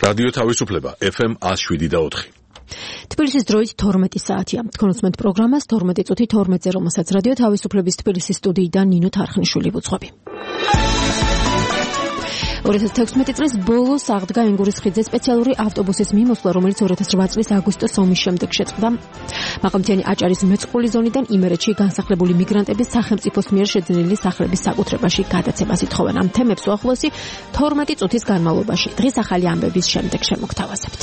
რადიო თავისუფლება FM 107.4. თბილისის დროით 12 საათია. თქვენ უსმენთ პროგრამას 12 წუთი 12-ზე, რომელსაც რადიო თავისუფლების თბილისის სტუდიიდან ნინო თარხნიშვილი ვუძღვები. 2016 წლის ბოლოს აღდგა ენგურის ხიდზე სპეციალური ავტობუსის მიმოსვლა, რომელიც 2008 წლის აგვისტოს ომის შემდეგ შეწყდა. მაღალმთიანი აჭარის მეწყრული ზონიდან იმერეთში განსახლებული მიგრანტების სახელმწიფოს მიერ შეძენილი სახლების საკუთრებაში გადაცემას ითხოვენ. ამ თემებს უახლოესი 12 წუთის განმავლობაში დღის ახალი ამბების შემდეგ შემოგთავაზებთ.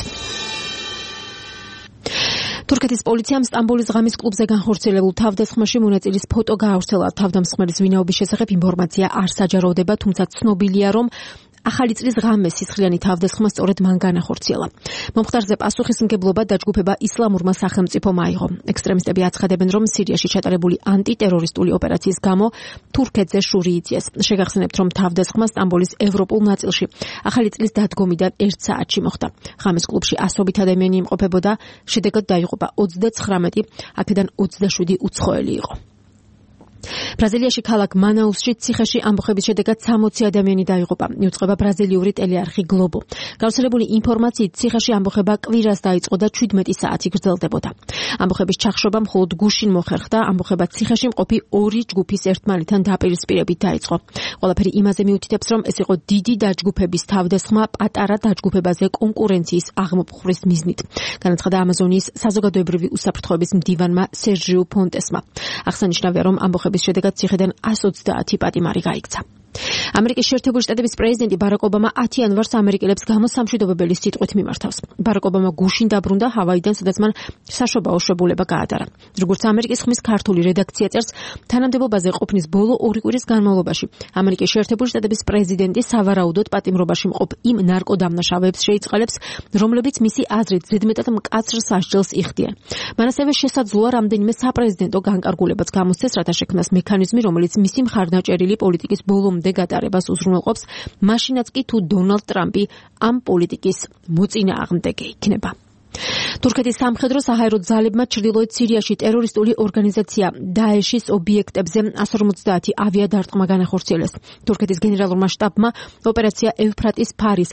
თურქეთის პოლიციამ სტამბოლის ღამის კლუბზე განხორციელებულ თავდასხმაში მონაწილის ფოტო გაავრცელა. თავდამსხმელის ვინაობის შესახებ ინფორმაცია არ საჯაროდება, თუმცა ცნობილია, რომ ახალი წლის ღამეს სისხლიანი თავდასხმა სწორედ მან განახორციელა. მომხდარზე პასუხისმგებლობა დაჯგუფება ისლამურმა სახელმწიფომ აიღო. ექსტრემისტები აცხადებენ, რომ სირიაში ჩატარებული ანტიტერორისტული ოპერაციის გამო თურქეთზე შური იწიეს. შეგახსენებთ, რომ თავდასხმა სტამბოლის ევროპულ ნაწილში ახალი წლის დადგომიდან 1 საათში მოხდა. ღამის კლუბში ასობით ადამიანი იმყოფებოდა, შედეგად დაიღუპა 39, აქედან 27 უცხოელი იყო. ბრაზილიაში ქალაქ მანაუსში ციხეში ამბოხების შედეგად 60 ადამიანი დაიღუპა. მიუძღვება ბრაზილიური ტელეარხი გლობო. გავრცელებული ინფორმაციით ციხეში ამბოხება კვირას დაიწყო და 17 საათი გრძელდებოდა. ამბოხების ჩახშობა მხოლოდ გუშინ მოხერხდა. ამბოხება ციხეში მყოფი 2 ჯგუფის ერთმანეთთან დაპირისპირებით დაიწყო. ყველაფერი იმაზე მიუთითებს, რომ ეს იყო დიდი დაჯგუფების თავდასხმა პატარა დაჯგუფებაზე კონკურენციის აღმოფხვრის მიზნით. განაცხადა ამაზონიის საზოგადოებრივი უსაფრთხოების მდივანმა სერჟიუ ფონტესმა. აღსანიშნავია, რომ ამბოხების შედეგად ციხედან 130 პატიმარი გაიქცა. ამერიკის შეერთებული შტატების პრეზიდენტი ბარაკ ობამა 10 იანვარს ამერიკელებს გამოსამშვიდობებელი სიტყვით მიმართავს. ბარაკ ობამა გუშინ დაბრუნდა ჰავაიდან, სადაც მან საშობაო შებულება გაატარა. როგორც ამერიკის ხმის ქართული რედაქცია წერს, თანამდებობაზე ყოფნის ბოლო 2 კვირის განმავლობაში ამერიკის შეერთებული შტატების პრეზიდენტი სავარაუდოდ პატიმრობაში მყოფ იმ ნარკოდამნაშავეებს შეიწყალებს, რომლებიც მისი აზრით ზედმეტად მკაცრ სასჯელს იხდიან. მან ასევე შესაძლოა რამდენიმე საპრეზიდენტო განკარგულებაც გამოსცეს, რათა შექმნას მექანიზმი, რომელიც მისი მხარდაჭერილი პოლიტიკის ბოლომდე გატარებას უზრუნველყოფს, მაშინაც კი თუ დონალდ ტრამპი ამ პოლიტიკის მოწინააღმდეგე იქნება. თურქეთის სამხედრო საჰაერო ძალებმა ჩრდილოეთ სირიაში ტერორისტული ორგანიზაცია დაეშის ობიექტებზე 150 ავიადარტყმა განახორციელეს. თურქეთის გენერალურმა შტაბმა ოპერაცია ევფრატის ფარის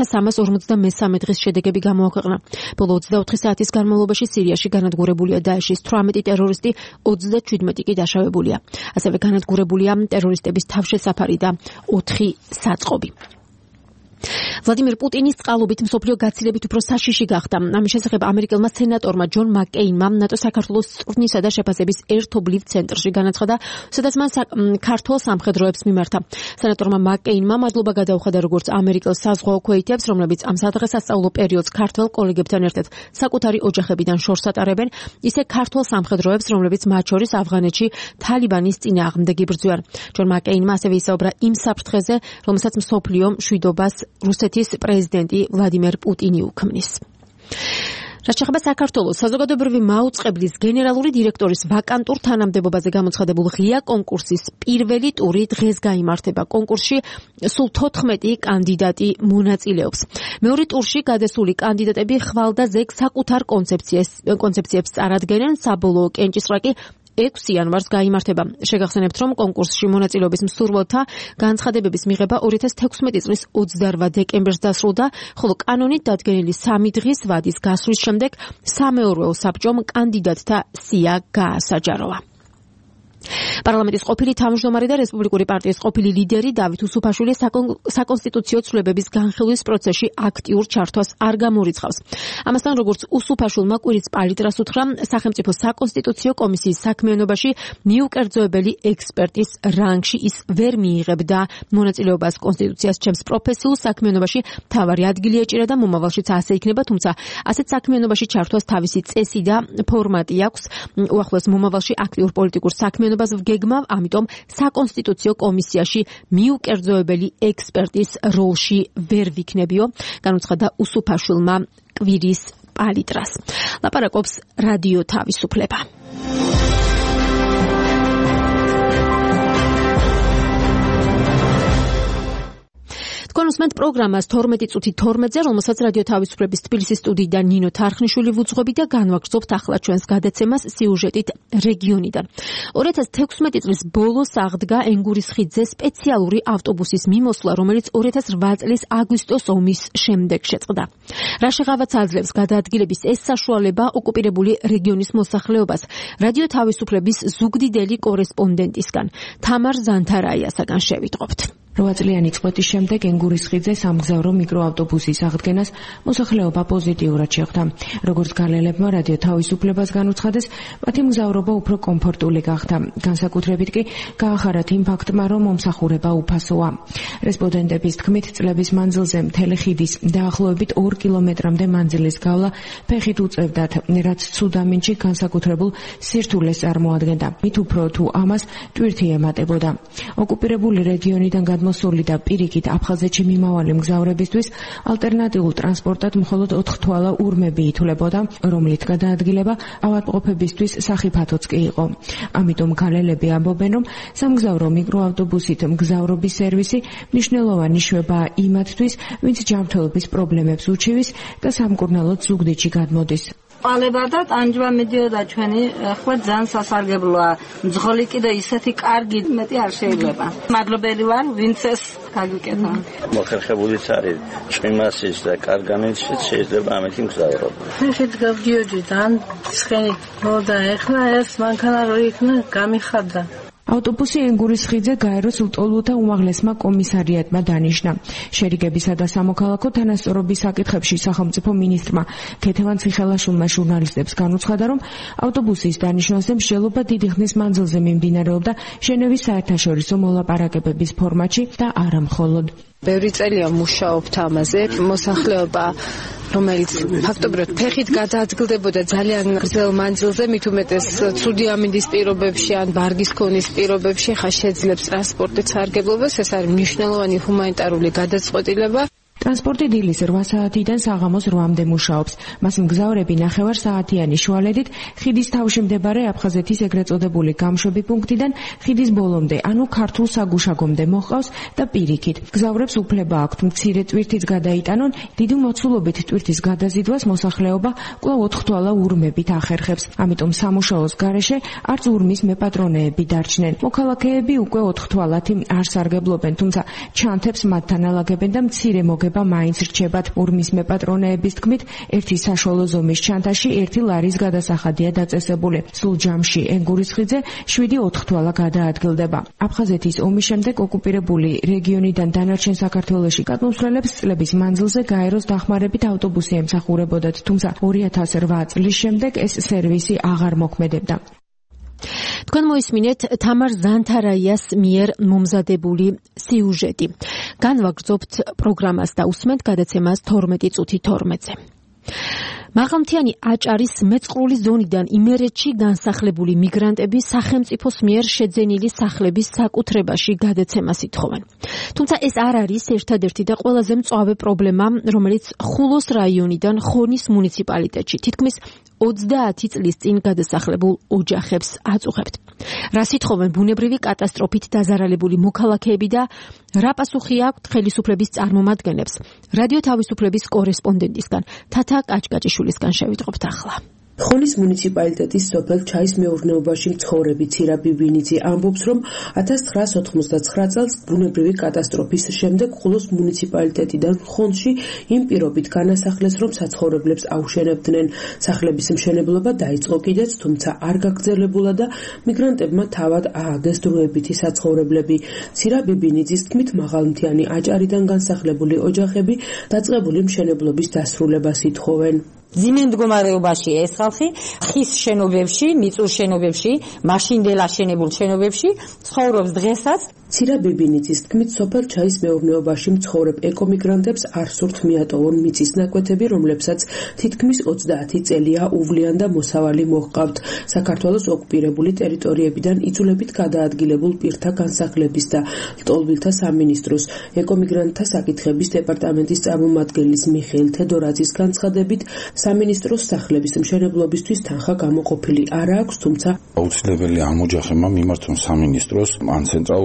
1353 დღის შედეგები გამოაქვეყნა. ბოლო 24 საათის განმავლობაში სირიაში განადგურებულია დაეშის 18 ტერორისტი, 37 კი დაშავებულია. ასევე განადგურებულია ტერორისტების თავშესაფარი და 4 საწყობი. ვლადიმერ პუტინის წყალობით მსოფლიო გაცილებით უფრო საშიში გახდა. ამის შესახებ ამერიკელმა სენატორმა ჯონ მაკკეინმა ნატო საქართველოს წვრთნისა და შეფასების ერთობლივ ცენტრში განაცხადა, სადაც მან ქართულ სამხედროებს მიმართა. სენატორმა მაკკეინმა მადლობა გადაუხადა როგორც ამერიკელ საზღვაო ქვეითებს, რომლებიც ამ სადღესასწაულო პერიოდს ქართველ კოლეგებთან ერთად საკუთარი ოჯახებიდან შორს ატარებენ, ისე ქართულ სამხედროებს, რომლებიც მათ შორის ავღანეთში თალიბანის წინააღმდეგ იბრძვიან. ჯონ მაკკეინმა ასევე ისაუბრა იმ საფრთხეზე, რომელსაც მსოფლიო მშვიდობას რუსეთის პრეზიდენტი ვლადიმერ პუტინი უქმნის. რაც შეეხება საქართველოს საზოგადოებრივი მაუწყებლის გენერალური დირექტორის ვაკანტურ თანამდებობაზე გამოცხადებულ ღია კონკურსის პირველი ტური დღეს გაიმართება. კონკურსში სულ 14 კანდიდატი მონაწილეობს. მეორე ტურში გადასული კანდიდატები ხვალ და ზეგ საკუთარ კონცეფციებს წარადგენენ. საბოლოო კენჭისყრა კი 6 იანვარს გაიმართება. შეგახსენებთ, რომ კონკურსში მონაწილეობის მსურველთა განცხადებების მიღება 2016 წლის 28 დეკემბერს დასრულდა, ხოლო კანონით დადგენილი 3 დღის ვადის გასვლის შემდეგ სამეურვეო საბჭომ კანდიდატთა სია გაასაჯაროა. პარლამენტის ყოფილი თავმჯდომარე და რესპუბლიკური პარტიის ყოფილი ლიდერი დავით უსუფაშვილი საკონსტიტუციო ცვლილებების განხილვის პროცესში აქტიურ ჩართვას არ გამორიცხავს. ამასთან, როგორც უსუფაშვილმა კვირიც პალიტრას უთხრა, სახელმწიფო საკონსტიტუციო კომისიის საქმიანობაში მიუკერძოებელი ექსპერტის რანგში ის ვერ მიიღებდა მონაწილეობას კონსტიტუციას ჩემს პროფესიულ საქმიანობაში თავარი ადგილი ეჭირა და მომავალშიც ასე იქნება, თუმცა ასეთ საქმიანობაში ჩართვას თავისი წესი და ფორმატი აქვს. უახლოეს მომავალში აქტიურ პოლიტიკურ საქმიანობას ვგეგმავ, ამიტომ საკონსტიტუციო კომისიაში მიუკერძოებელი ექსპერტის როლში ვერ ვიქნებიო, განუცხადა უსუფაშვილმა კვირის პალიტრას. ლაპარაკობს რადიო თავისუფლება. თქვენ გისმენთ პროგრამას 12 წუთი 12-ზე, რომელსაც რადიო თავისუფლების თბილისის სტუდიიდან ნინო თარხნიშვილი ვუძღვები და განვაგრძობთ ახლა ჩვენს გადაცემას სიუჟეტით რეგიონიდან. 2016 წლის ბოლოს აღდგა ენგურის ხიდზე სპეციალური ავტობუსის მიმოსვლა, რომელიც 2008 წლის აგვისტოს ომის შემდეგ შეწყდა. რა შეღავაც აძლევს გადაადგილების ეს საშუალება ოკუპირებული რეგიონის მოსახლეობას რადიო თავისუფლების ზუგდიდელი კორესპონდენტისგან თამარ ზანთარაიასაგან შევიტყობთ. 8 წლიანი წყვეტის შემდეგ ენგურის ხიდზე სამგზავრო მიკროავტობუსის აღდგენას მოსახლეობა პოზიტიურად შეხვდა. როგორც გალელებმა რადიო თავისუფლებას განუცხადეს, მათი მგზავრობა უფრო კომფორტული გახდა. განსაკუთრებით კი გაახარათ იმ ფაქტმა, რომ მომსახურება უფასოა. რესპონდენტების თქმით, წლების მანძილზე მთელი ხიდის დაახლოებით 2 კილომეტრამდე მანძილის გავლა ფეხით უწევდათ, რაც ცუდ ამინდში განსაკუთრებულ სირთულეს წარმოადგენდა. მით უფრო თუ ამას ტვირთი ემატებოდა. ოკუპირებული რეგიონიდან მოსული და პირიქით აფხაზეთში მიმავალი მგზავრებისთვის ალტერნატიულ ტრანსპორტად მხოლოდ 4 თვალა ურმები ითვლებოდა, რომლით გადაადგილება ავადმყოფებისთვის სახიფათოც კი იყო. ამიტომ გალელები ამბობენ, რომ სამგზავრო მიკროავტობუსით მგზავრობის სერვისი მნიშვნელოვანი შვებაა იმათთვის, ვინც ჯანმრთელობის პრობლემებს უჩივის და სამკურნალოდ ზუგდიდში გადმოდის. ყალებარ და ტანჯვა მიდიოდა ჩვენი ხო ძალიან სასარგებლოა. მძღოლი კიდე ისეთი კარგი მეტი არ შეიძლება. მადლობელი ვარ, ვინც ეს გაგიკეთა. მოხერხებულიც არის ჭვიმასის და კარგანეცშიც შეიძლება ამეთი მგზავრობა. ხეთ გავდიოდი ძალიან ცხენი მოდა ეხლა ეს მანქანა რო იქნა გამიხარდა. ავტობუსი ენგურის ხიდზე გაეროს ლტოლვილთა უმაღლესმა კომისარიატმა დანიშნა. შერიგებისა და სამოქალაქო თანასწორობის საკითხებში სახელმწიფო მინისტრმა ქეთევან ციხელაშვილმა ჟურნალისტებს განუცხადა, რომ ავტობუსის დანიშნვაზე მსჯელობა დიდი ხნის მანძილზე მიმდინარეობდა ჟენევის საერთაშორისო მოლაპარაკებების ფორმატში და არა მხოლოდ. ბევრი წელია მუშაობთ ამაზე. მოსახლეობა, რომელიც ფაქტობრივად ფეხით გადაადგილდებოდა ძალიან გრძელ მანძილზე, მით უმეტეს ცუდი ამინდის პირობებში ან ბარგის ქონის პირობებში, ხა შეძლებს ტრანსპორტის სარგებლობას, ეს არის მნიშვნელოვანი ჰუმანიტარული გადაწყვეტილება. ტრანსპორტი დილის 8 საათიდან საღამოს 8-მდე მუშაობს. მას მგზავრები 9 საათიანი შუალედით ხიდის თავში მდებარე აფხაზეთის ეგრეთ წოდებული გამშვები პუნქტიდან ხიდის ბოლომდე, ანუ ქართულ საგუშაგომდე მოჰყავს და პირიქით. მგზავრებს უფლება აქვთ მცირე ტვირთიც გადაიტანონ, დიდი მოცულობით ტვირთის გადაზიდვას მოსახლეობა კვლავ 4 თვალა ურმებით ახერხებს. ამიტომ სამუშაოს გარეშე არც ურმის მეპატრონეები დარჩნენ. მოქალაქეები უკვე 4 თვალათი არ სარგებლობენ, თუმცა ჩანთებს მათთან ალაგებენ და მცირე მაინც რჩებათ. ურმის მეპატრონეების თქმით, ერთი საშუალო ზომის ჩანთაში 1 ლარის გადასახადია დაწესებული. სულ ჯამში ენგურის ხიდზე 7-4 თვალა გადაადგილდება. აფხაზეთის ომის შემდეგ ოკუპირებული რეგიონიდან დანარჩენ საქართველოში გადმოსვლელებს წლების მანძილზე გაეროს დახმარებით ავტობუსი ემსახურებოდათ, თუმცა 2008 წლის შემდეგ ეს სერვისი აღარ მოქმედებდა. თქვენ მოისმინეთ თამარ ზანთარაიას მიერ მომზადებული სიუჟეტი. განვაგრძობთ პროგრამას და უსმენთ გადაცემას 12 წუთი 12-ზე. მაღალმთიანი აჭარის მეწყრული ზონიდან იმერეთში განსახლებული მიგრანტები სახელმწიფოს მიერ შეძენილი სახლების საკუთრებაში გადაცემას ითხოვენ. თუმცა ეს არ არის ერთადერთი და ყველაზე მწვავე პრობლემა, რომელიც ხულოს რაიონიდან ხონის მუნიციპალიტეტში თითქმის 30 წლის წინ გადასახლებულ ოჯახებს აწუხებთ. რას ითხოვენ ბუნებრივი კატასტროფით დაზარალებული მოქალაქეები და რა პასუხი აქვთ ხელისუფლების წარმომადგენლებს? რადიო თავისუფლების კორესპონდენტისგან თათა კაჭკაჭიშვილისგან შევიტყობთ ახლა. ხონის მუნიციპალიტეტის სოფელ ჩაის მეურნეობაში მცხოვრები ცირა ბიბინიძე ამბობს, რომ 1999 წელს ბუნებრივი კატასტროფის შემდეგ ხულოს მუნიციპალიტეტიდან ხონში იმ პირობით განასახლეს, რომ საცხოვრებლებს აუშენებდნენ. სახლების მშენებლობა დაიწყო კიდეც, თუმცა არ გაგრძელებულა და მიგრანტებმა თავად ააგეს დროებითი საცხოვრებლები. ცირა ბიბინიძის თქმით, მაღალმთიანი აჭარიდან განსახლებული ოჯახები დაწყებული მშენებლობის დასრულებას ითხოვენ. ძიმე მდგომარეობაში ეს ხალხი ხის შენობებში, მიწურ შენობებში, მაშინდელ აშენებულ შენობებში ცხოვრობს დღესაც. ცირა ბიბინიძის თქმით, სოფელ ჩაის მეურნეობაში მცხოვრებ ეკომიგრანტებს არ სურთ მიატოვონ მიწის ნაკვეთები, რომლებსაც თითქმის 30 წელია უვლიან და მოსავალი მოჰყავთ. საქართველოს ოკუპირებული ტერიტორიებიდან იძულებით გადაადგილებულ პირთა განსახლების და ლტოლვილთა სამინისტროს ეკომიგრანტთა საკითხების დეპარტამენტის წარმომადგენლის მიხეილ თედორაძის განცხადებით, სამინისტროს სახლების მშენებლობისთვის თანხა გამოყოფილი არ აქვს, თუმცა აუცილებელი ამ ოჯახებმა მიმართონ სამინისტროს ან ცენტრალურ აპარატს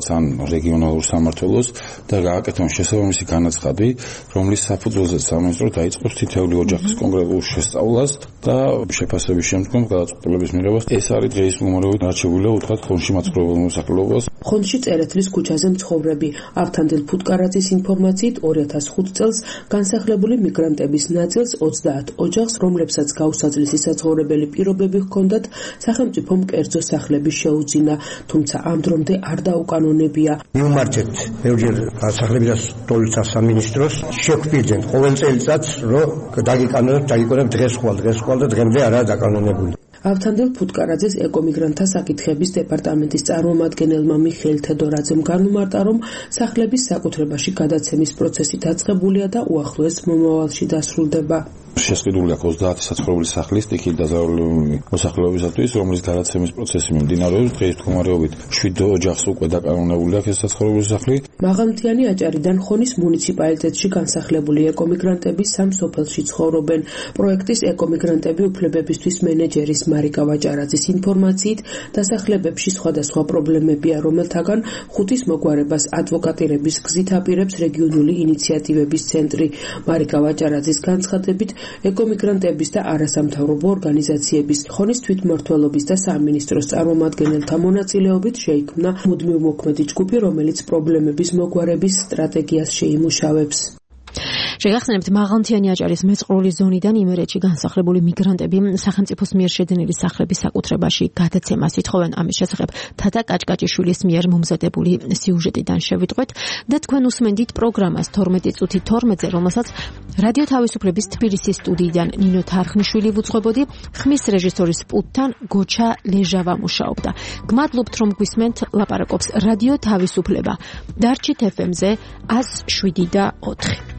ან რეგიონალურ სამმართველოს და გააკეთონ შესაბამისი განაცხადი, რომლის საფუძველზეც სამინისტრო დაიწყებს თითოეული ოჯახის კონკრეტულ შესწავლას და შეფასების შემდგომ გადაწყვეტილების მიღებას. ეს არის დღეის მდგომარეობით არჩეულია უთხრათ ხონში მაცხოვრებელ მოსახლეობას. ხონში წერეთლის ქუჩაზე მცხოვრები ავთანდილ ფუტკარაძის ინფორმაციით 2005 წელს განსახლებული მიგრანტების ნაწილს 30 ოჯახს, რომლებსაც გაუსაძლისი საცხოვრებელი პირობები ჰქონდათ, სახელმწიფომ კერძო სახლები შეუძინა, თუმცა ამ დრომდე არ დაუკანონებია. მივმარჯეთ ბევრჯერ სახლების და სტოლთა სამინისტროს შეგვიძენ ყოველ წელიწადს, რომ დაგიკანონებთ დღეს ხვალ და დღემდე არაა დაკანონებული. ავთანდილ ფუტკარაძეს ეკომიგრანტთა საკითხების დეპარტამენტის წარმომადგენელმა მიხეილ თედორაძემ განუმარტა, რომ სახლების საკუთრებაში გადაცემის პროცესი დაწყებულია და უახლოეს მომავალში დასრულდება. შესყიდული აქვს 30 საცხოვრებელი სახლის სტიქით დაზარალებული მოსახლეობისათვის, რომლის გადაცემის პროცესი მიმდინარეობს. დღეის მდგომარეობით 7 ოჯახს უკვე დაკანონებული აქვს ეს საცხოვრებელი სახლი. მაღალმთიანი აჭარიდან ხონის მუნიციპალიტეტში განსახლებული ეკომიგრანტები სამ სოფელში ცხოვრობენ. პროექტის ეკომიგრანტები უფლებებისთვის მენეჯერის მარიკა ვაჭარაძის ინფორმაციით, დასახლებებში სხვადასხვა პრობლემებია, რომელთაგან 5-ის მოგვარებას ადვოკატირების გზით აპირებს რეგიონული ინიციატივების ცენტრი. მარიკა ვაჭარაძის განცხადებით, ეკომიგრანტების და არასამთავრობო ორგანიზაციების, ხონის თვითმმართველობის და სამინისტროს წარმომადგენელთა მონაწილეობით შეიქმნა მუდმივმოქმედი ჯგუფი, რომელიც პრობლემების მოგვარების სტრატეგიას შეიმუშავებს. შეგახსენებთ, მაღალმთიანი აჭარის მეწყრული ზონიდან იმერეთში განსახლებული მიგრანტები სახელმწიფოს მიერ შეძენილი სახლების საკუთრებაში გადაცემას ითხოვენ. ამის შესახებ თათა კაჭკაჭიშვილის მიერ მომზადებული სიუჟეტიდან შევიტყვეთ და თქვენ უსმენდით პროგრამას 12 წუთი 12-ზე, რომელსაც რადიო თავისუფლების თბილისის სტუდიიდან ნინო თარხნიშვილი ვუძღვებოდი, ხმის რეჟისორის პულტთან გოჩა ლეჟავა მუშაობდა. გმადლობთ, რომ გვისმენთ, ლაპარაკობს რადიო თავისუფლება. დარჩით FM-ზე 107.4.